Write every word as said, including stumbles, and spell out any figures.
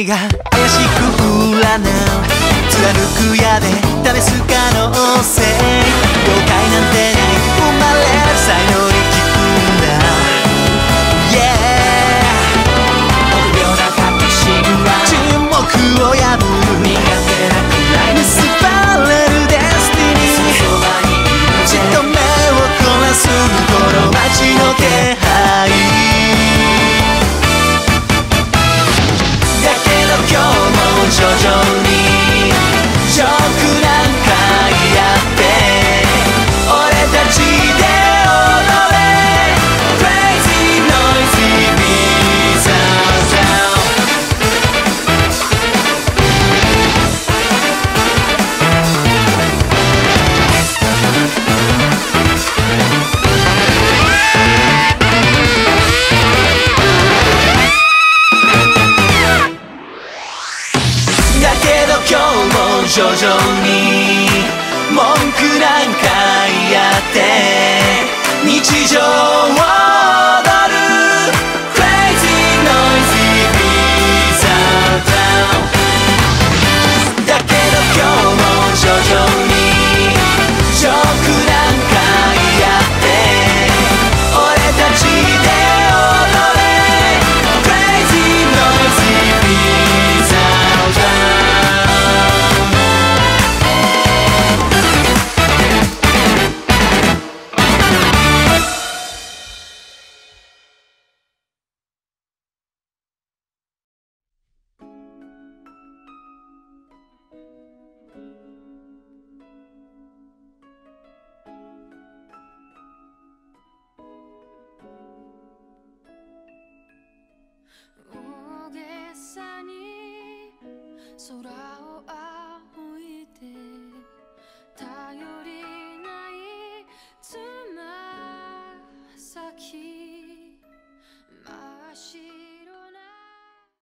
君が怪しく占う貫く矢で試す可能性了解なんてない生まれる才能に聞くんだ Yeah 臆病な確信は沈黙を破る苦手なくらい結ばれるデスティニーそばにいるじっと目を凝らすこの街の気配だけど今日も徐々にショックなんかやって俺たちで踊れ Crazy noisy bizarre sound だけど今日も徐々に文句なんか言って日常を